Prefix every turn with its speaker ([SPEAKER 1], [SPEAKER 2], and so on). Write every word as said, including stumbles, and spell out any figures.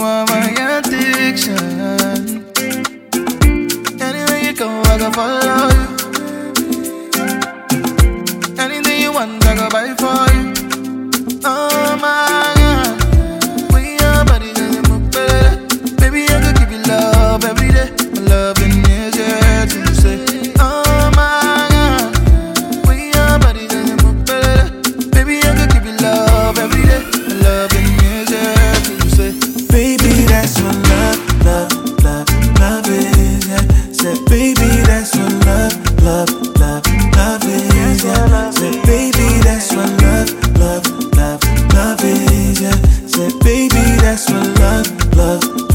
[SPEAKER 1] are my addiction. Anywhere you go, I go follow you. Anything you want, I go buy for you. Oh my God, we are bodies and you move better. Baby, I could give you love every day. My loving is here to say. Oh my God, we are bodies and you move better. Baby, I could give you love every day. My loving is here to say.
[SPEAKER 2] Baby, that's what love, love, love, love is. Yeah. Said, baby, that's what love, love, love, love is. Yeah. Said, baby, that's what love, love, love, love is. Yeah. Said, baby, that's what love, love.